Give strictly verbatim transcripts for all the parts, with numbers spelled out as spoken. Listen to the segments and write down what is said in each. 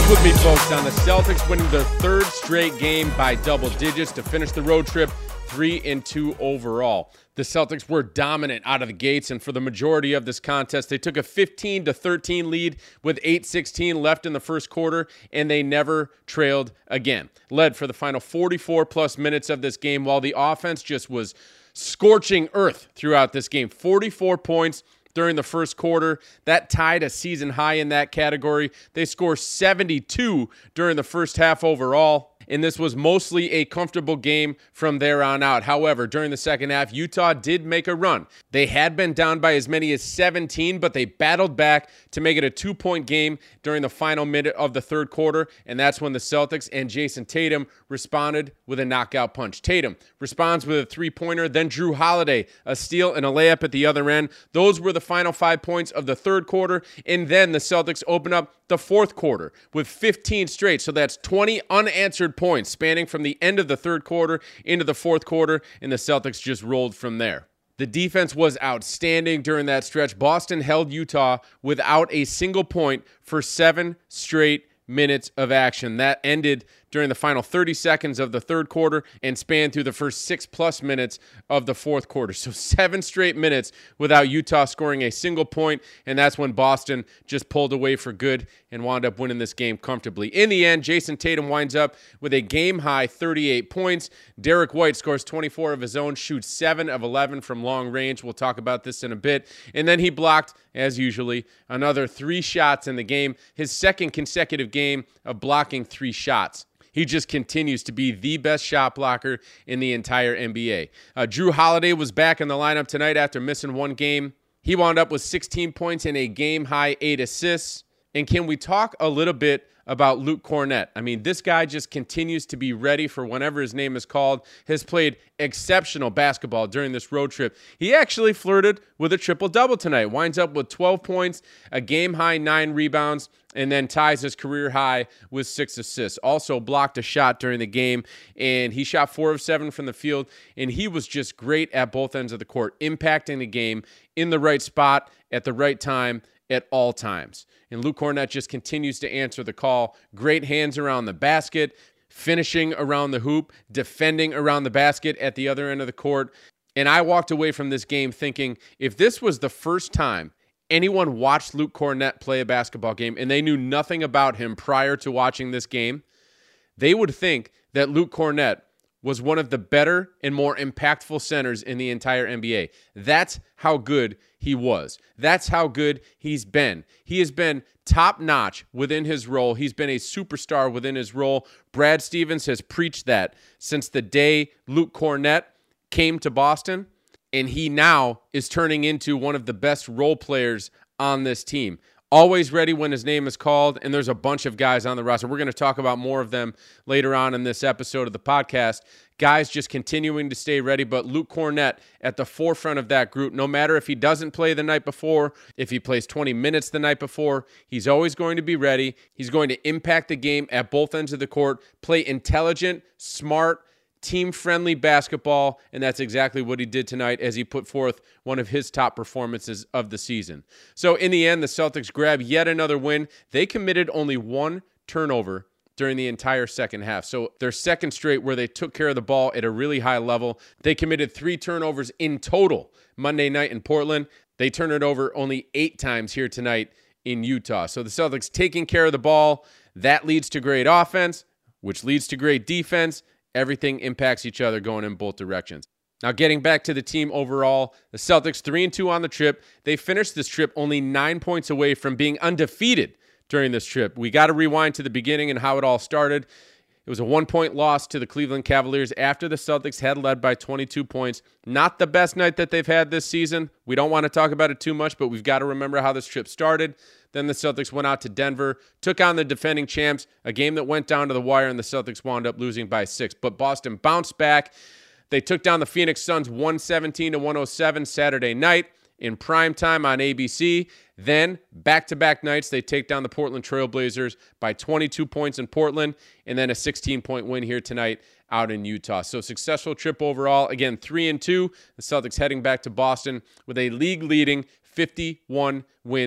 with me, folks, on the Celtics winning their third straight game by double digits to finish the road trip three and two overall. The Celtics were dominant out of the gates, and for the majority of this contest, they took a fifteen to thirteen lead with eight sixteen left in the first quarter, and they never trailed again. Led for the final forty-four plus minutes of this game, while the offense just was scorching earth throughout this game. forty-four points during the first quarter. That tied a season high in that category. They scored seventy-two during the first half overall, and this was mostly a comfortable game from there on out. However, during the second half, Utah did make a run. They had been down by as many as seventeen, but they battled back to make it a two-point game during the final minute of the third quarter, and that's when the Celtics and Jason Tatum responded with a knockout punch. Tatum responds with a three-pointer, then Jrue Holiday, a steal and a layup at the other end. Those were the final five points of the third quarter, and then the Celtics open up the fourth quarter with fifteen straight. So that's twenty unanswered points spanning from the end of the third quarter into the fourth quarter, and the Celtics just rolled from there. The defense was outstanding during that stretch. Boston held Utah without a single point for seven straight minutes of action. That ended during the final thirty seconds of the third quarter and spanned through the first six plus minutes of the fourth quarter. So seven straight minutes without Utah scoring a single point, and that's when Boston just pulled away for good and wound up winning this game comfortably. In the end, Jason Tatum winds up with a game-high thirty-eight points. Derek White scores twenty-four of his own, shoots seven of eleven from long range. We'll talk about this in a bit. And then he blocked, as usually, another three shots in the game, his second consecutive game of blocking three shots. He just continues to be the best shot blocker in the entire N B A. Uh, Jrue Holiday was back in the lineup tonight after missing one game. He wound up with sixteen points and a game-high eight assists. And can we talk a little bit about Luke Kornet? I mean, this guy just continues to be ready for whenever his name is called, has played exceptional basketball during this road trip. He actually flirted with a triple-double tonight, winds up with twelve points, a game-high nine rebounds, and then ties his career high with six assists. Also blocked a shot during the game, and he shot four of seven from the field, and he was just great at both ends of the court, impacting the game in the right spot at the right time at all times. And Luke Kornet just continues to answer the call. Great hands around the basket, finishing around the hoop, defending around the basket at the other end of the court. And I walked away from this game thinking, if this was the first time anyone watched Luke Kornet play a basketball game and they knew nothing about him prior to watching this game, they would think that Luke Kornet was one of the better and more impactful centers in the entire N B A. That's how good he was. That's how good he's been. He has been top-notch within his role. He's been a superstar within his role. Brad Stevens has preached that since the day Luke Kornet came to Boston, and he now is turning into one of the best role players on this team. Always ready when his name is called, and there's a bunch of guys on the roster. We're going to talk about more of them later on in this episode of the podcast. Guys just continuing to stay ready, but Luke Kornet at the forefront of that group, no matter if he doesn't play the night before, if he plays twenty minutes the night before, he's always going to be ready. He's going to impact the game at both ends of the court, play intelligent, smart, team-friendly basketball, and that's exactly what he did tonight as he put forth one of his top performances of the season. So in the end, the Celtics grab yet another win. They committed only one turnover during the entire second half. So their second straight where they took care of the ball at a really high level. They committed three turnovers in total Monday night in Portland. They turned it over only eight times here tonight in Utah. So the Celtics taking care of the ball, that leads to great offense, which leads to great defense. Everything impacts each other going in both directions. Now, getting back to the team overall, the Celtics three and two on the trip. They finished this trip only nine points away from being undefeated during this trip. We got to rewind to the beginning and how it all started. It was a one-point loss to the Cleveland Cavaliers after the Celtics had led by twenty-two points. Not the best night that they've had this season. We don't want to talk about it too much, but we've got to remember how this trip started. Then the Celtics went out to Denver, took on the defending champs, a game that went down to the wire, and the Celtics wound up losing by six. But Boston bounced back. They took down the Phoenix Suns one seventeen to one oh seven Saturday night in primetime on A B C. Then, back-to-back nights, they take down the Portland Trail Blazers by twenty-two points in Portland, and then a sixteen-point win here tonight out in Utah. So, successful trip overall. Again, three and two. The Celtics heading back to Boston with a league-leading fifty-one wins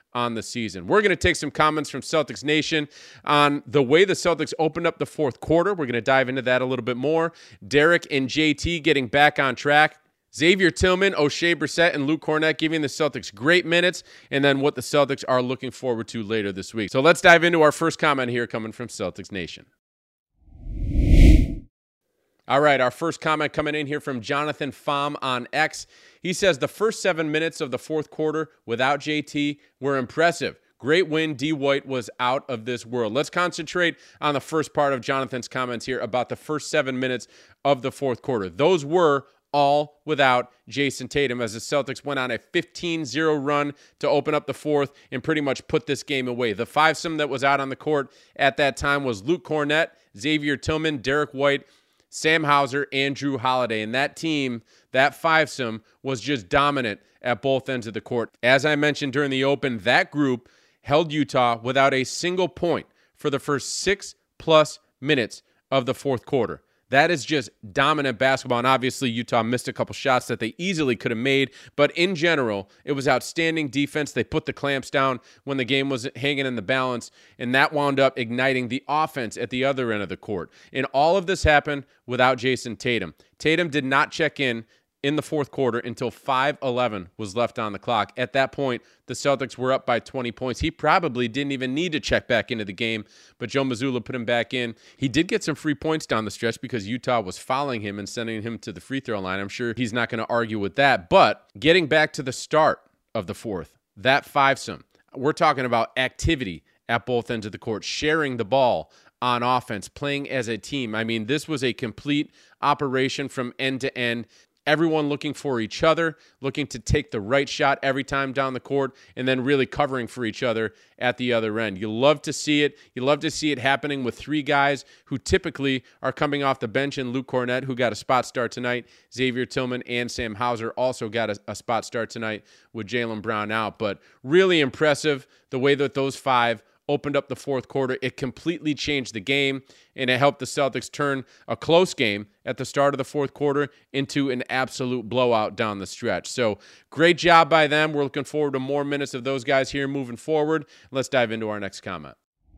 on the season. We're going to take some comments from Celtics Nation on the way the Celtics opened up the fourth quarter. We're going to dive into that a little bit more. Derek and J T getting back on track. Xavier Tillman, O'Shea Brissett, and Luke Kornet giving the Celtics great minutes, and then what the Celtics are looking forward to later this week. So let's dive into our first comment here coming from Celtics Nation. All right, our first comment coming in here from Jonathan Pham on X. He says the first seven minutes of the fourth quarter without J T were impressive. Great win. D. White was out of this world. Let's concentrate on the first part of Jonathan's comments here about the first seven minutes of the fourth quarter. Those were all without Jason Tatum as the Celtics went on a fifteen zero run to open up the fourth and pretty much put this game away. The fivesome that was out on the court at that time was Luke Kornet, Xavier Tillman, Derek White, Sam Hauser, and Jrue Holiday. And that team, that fivesome, was just dominant at both ends of the court. As I mentioned during the open, that group held Utah without a single point for the first six plus minutes of the fourth quarter. That is just dominant basketball, and obviously Utah missed a couple shots that they easily could have made, but in general, it was outstanding defense. They put the clamps down when the game was hanging in the balance, and that wound up igniting the offense at the other end of the court. And all of this happened without Jason Tatum. Tatum did not check in in the fourth quarter until five eleven was left on the clock. At that point, the Celtics were up by twenty points. He probably didn't even need to check back into the game, but Joe Mazzulla put him back in. He did get some free points down the stretch because Utah was fouling him and sending him to the free throw line. I'm sure he's not going to argue with that. But getting back to the start of the fourth, that fivesome, we're talking about activity at both ends of the court, sharing the ball on offense, playing as a team. I mean, this was a complete operation from end to end. Everyone looking for each other, looking to take the right shot every time down the court, and then really covering for each other at the other end. You love to see it. You love to see it happening with three guys who typically are coming off the bench, and Luke Kornet, who got a spot start tonight. Xavier Tillman and Sam Hauser also got a, a spot start tonight with Jaylen Brown out. But really impressive the way that those five opened up the fourth quarter. It completely changed the game, and it helped the Celtics turn a close game at the start of the fourth quarter into an absolute blowout down the stretch. So great job by them. We're looking forward to more minutes of those guys here moving forward. Let's dive into our next comment.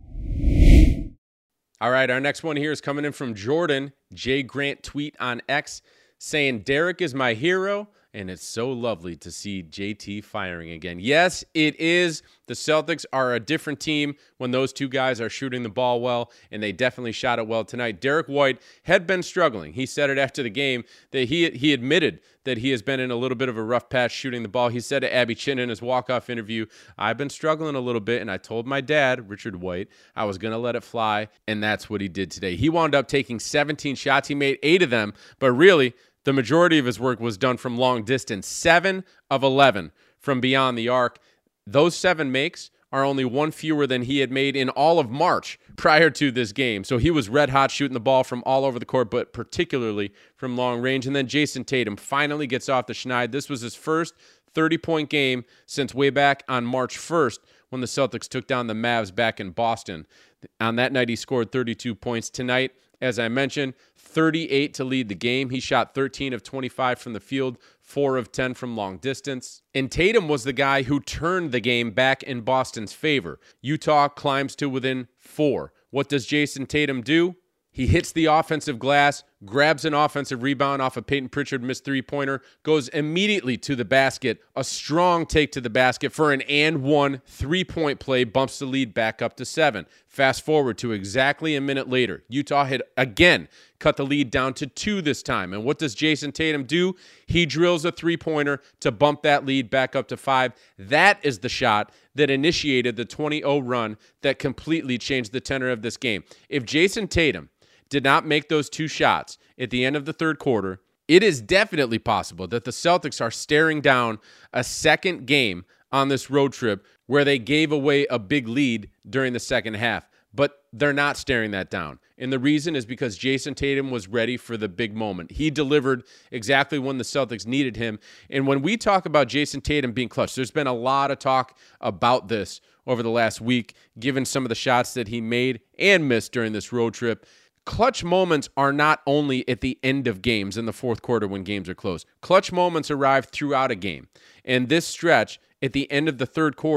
All right, our next one here is coming in from Jordan. Jay Grant tweet on X saying, Derek is my hero, and it's so lovely to see J T firing again. Yes, it is. The Celtics are a different team when those two guys are shooting the ball well, and they definitely shot it well tonight. Derek White had been struggling. He said it after the game that he he admitted that he has been in a little bit of a rough patch shooting the ball. He said to Abby Chin in his walk-off interview, I've been struggling a little bit, and I told my dad, Richard White, I was going to let it fly, and that's what he did today. He wound up taking seventeen shots. He made eight of them, but really, the majority of his work was done from long distance. Seven of eleven from beyond the arc. Those seven makes are only one fewer than he had made in all of March prior to this game. So he was red hot shooting the ball from all over the court, but particularly from long range. And then Jason Tatum finally gets off the schneid. This was his first thirty-point game since way back on March first when the Celtics took down the Mavs back in Boston. On that night, he scored thirty-two points. Tonight, as I mentioned, thirty-eight to lead the game. He shot thirteen of twenty-five from the field, four of ten from long distance. And Tatum was the guy who turned the game back in Boston's favor. Utah climbs to within four. What does Jason Tatum do? He hits the offensive glass, grabs an offensive rebound off a Peyton Pritchard missed three-pointer, goes immediately to the basket, a strong take to the basket for an and one three-point play, bumps the lead back up to seven. Fast forward to exactly a minute later. Utah had again cut the lead down to two this time. And what does Jason Tatum do? He drills a three-pointer to bump that lead back up to five. That is the shot that initiated the twenty oh run that completely changed the tenor of this game. If Jason Tatum did not make those two shots at the end of the third quarter, it is definitely possible that the Celtics are staring down a second game on this road trip where they gave away a big lead during the second half. But they're not staring that down. And the reason is because Jason Tatum was ready for the big moment. He delivered exactly when the Celtics needed him. And when we talk about Jason Tatum being clutch, there's been a lot of talk about this over the last week, given some of the shots that he made and missed during this road trip. Clutch moments are not only at the end of games in the fourth quarter when games are close. Clutch moments arrive throughout a game. And this stretch at the end of the third quarter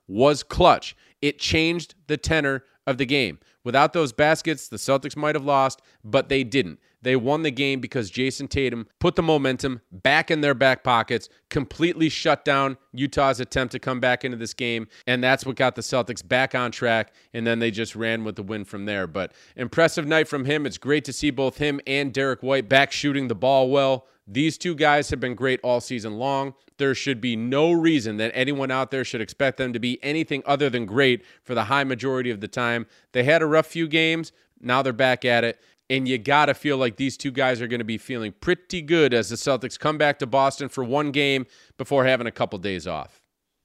was clutch. It changed the tenor of the game. Without those baskets, the Celtics might have lost, but they didn't. They won the game because Jason Tatum put the momentum back in their back pockets, completely shut down Utah's attempt to come back into this game, and that's what got the Celtics back on track, and then they just ran with the win from there. But impressive night from him. It's great to see both him and Derek White back shooting the ball well. These two guys have been great all season long. There should be no reason that anyone out there should expect them to be anything other than great for the high majority of the time. They had a rough few games. Now they're back at it. And you got to feel like these two guys are going to be feeling pretty good as the Celtics come back to Boston for one game before having a couple days off.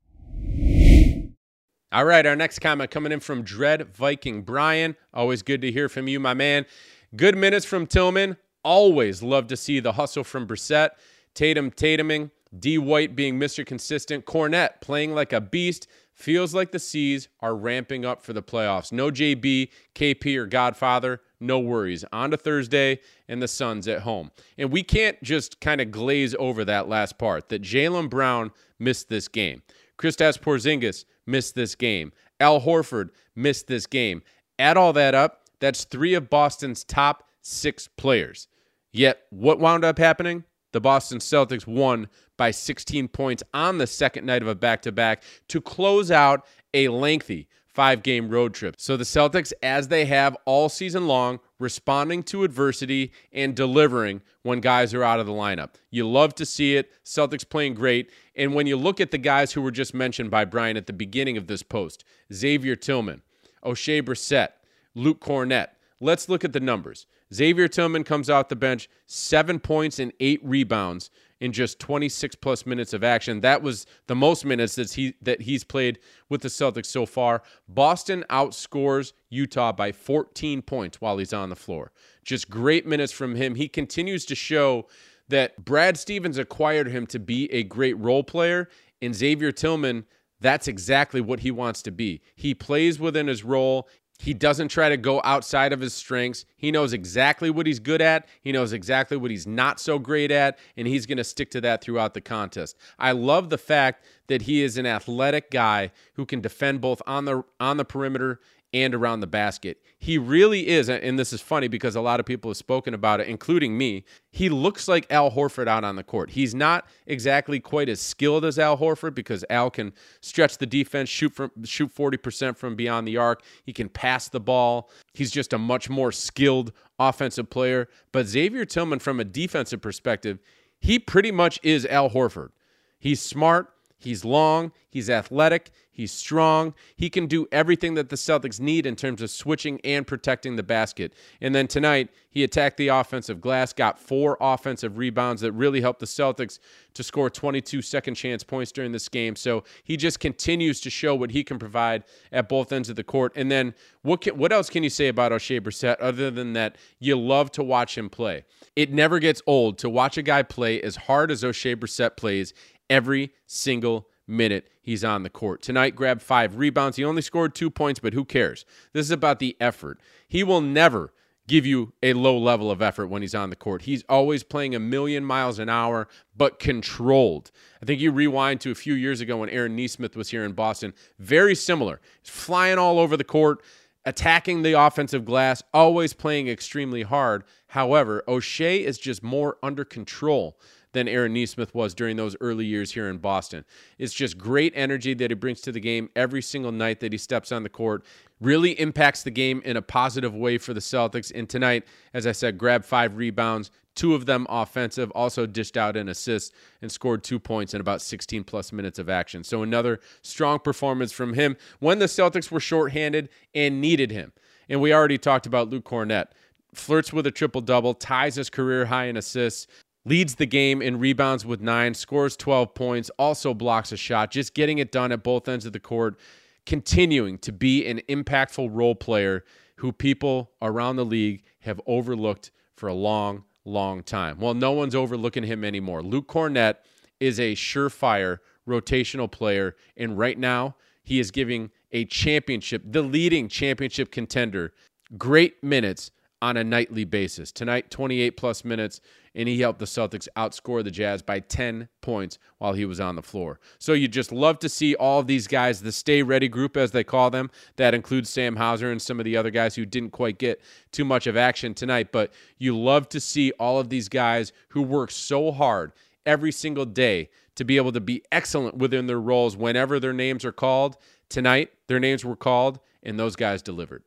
All right, our next comment coming in from Dread Viking Brian. Always good to hear from you, my man. Good minutes from Tillman. Always love to see the hustle from Brissett. Tatum Tatuming. D. White being Mister Consistent. Cornette playing like a beast. Feels like the C's are ramping up for the playoffs. No J B, K P, or Godfather. No worries. On to Thursday and the Suns at home. And we can't just kind of glaze over that last part, that Jaylen Brown missed this game. Kristaps Porzingis missed this game. Al Horford missed this game. Add all that up, that's three of Boston's top six players. Yet, what wound up happening? The Boston Celtics won by sixteen points on the second night of a back-to-back to close out a lengthy five-game road trip. So the Celtics, as they have all season long, responding to adversity and delivering when guys are out of the lineup. You love to see it. Celtics playing great. And when you look at the guys who were just mentioned by Brian at the beginning of this post, Xavier Tillman, Oshae Brissett, Luke Cornette, let's look at the numbers. Xavier Tillman comes off the bench, seven points and eight rebounds in just twenty-six plus minutes of action. That was the most minutes that he that he's played with the Celtics so far. Boston outscores Utah by fourteen points while he's on the floor. Just great minutes from him. He continues to show that Brad Stevens acquired him to be a great role player, and Xavier Tillman, that's exactly what he wants to be. He plays within his role. He doesn't try to go outside of his strengths. He knows exactly what he's good at. He knows exactly what he's not so great at, and he's going to stick to that throughout the contest. I love the fact that he is an athletic guy who can defend both on the on the perimeter and around the basket. He really is, and this is funny because a lot of people have spoken about it, including me. He looks like Al Horford out on the court. He's not exactly quite as skilled as Al Horford because Al can stretch the defense, shoot from shoot forty percent from beyond the arc. He can pass the ball. He's just a much more skilled offensive player. But Xavier Tillman, from a defensive perspective, he pretty much is Al Horford. He's smart. He's long, he's athletic, he's strong. He can do everything that the Celtics need in terms of switching and protecting the basket. And then tonight, he attacked the offensive glass, got four offensive rebounds that really helped the Celtics to score twenty-two second chance points during this game. So he just continues to show what he can provide at both ends of the court. And then what can, what else can you say about Oshae Brissett other than that you love to watch him play? It never gets old to watch a guy play as hard as Oshae Brissett plays every single minute he's on the court. Tonight, grabbed five rebounds. He only scored two points, but who cares? This is about the effort. He will never give you a low level of effort when he's on the court. He's always playing a million miles an hour, but controlled. I think you rewind to a few years ago when Aaron Nesmith was here in Boston. Very similar. He's flying all over the court, attacking the offensive glass, always playing extremely hard. However, Oshae is just more under control than Aaron Nesmith was during those early years here in Boston. It's just great energy that he brings to the game every single night that he steps on the court. Really impacts the game in a positive way for the Celtics. And tonight, as I said, grabbed five rebounds, two of them offensive, also dished out an assist and scored two points in about sixteen plus minutes of action. So another strong performance from him when the Celtics were shorthanded and needed him. And we already talked about Luke Cornette. Flirts with a triple-double, ties his career high in assists, leads the game in rebounds with nine, scores twelve points, also blocks a shot, just getting it done at both ends of the court, continuing to be an impactful role player who people around the league have overlooked for a long, long time. Well, no one's overlooking him anymore. Luke Cornette is a surefire rotational player, and right now he is giving a championship, the leading championship contender, great minutes on a nightly basis. Tonight, twenty-eight plus minutes, and he helped the Celtics outscore the Jazz by ten points while he was on the floor. So you just love to see all of these guys, the stay ready group, as they call them. That includes Sam Hauser and some of the other guys who didn't quite get too much of action tonight. But you love to see all of these guys who work so hard every single day to be able to be excellent within their roles whenever their names are called. Tonight, their names were called, and those guys delivered.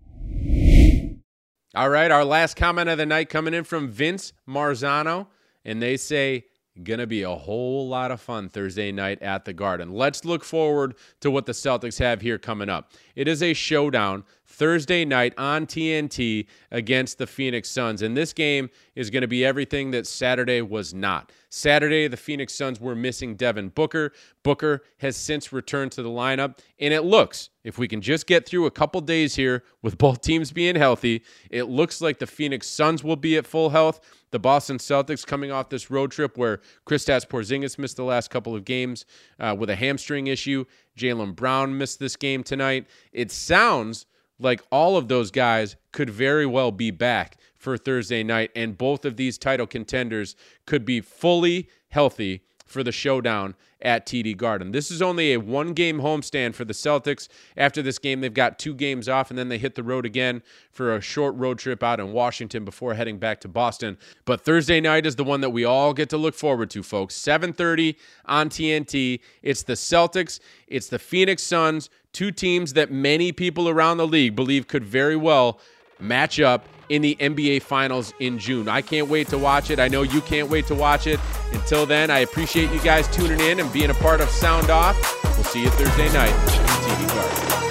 All right, our last comment of the night coming in from Vince Marzano, and they say, going to be a whole lot of fun Thursday night at the Garden. Let's look forward to what the Celtics have here coming up. It is a showdown Thursday night on T N T against the Phoenix Suns, and this game is going to be everything that Saturday was not. Saturday, the Phoenix Suns were missing Devin Booker. Booker has since returned to the lineup, and it looks, if we can just get through a couple days here with both teams being healthy, it looks like the Phoenix Suns will be at full health. The Boston Celtics coming off this road trip where Kristaps Porzingis missed the last couple of games uh, with a hamstring issue. Jaylen Brown missed this game tonight. It sounds like all of those guys could very well be back for Thursday night, and both of these title contenders could be fully healthy for the showdown at T D Garden. This is only a one-game homestand for the Celtics. After this game, they've got two games off, and then they hit the road again for a short road trip out in Washington before heading back to Boston. But Thursday night is the one that we all get to look forward to, folks. seven thirty on T N T. It's the Celtics. It's the Phoenix Suns, two teams that many people around the league believe could very well match up in the N B A Finals in June. I can't wait to watch it. I know you can't wait to watch it. Until then, I appreciate you guys tuning in and being a part of Sound Off. We'll see you Thursday night at T D Garden.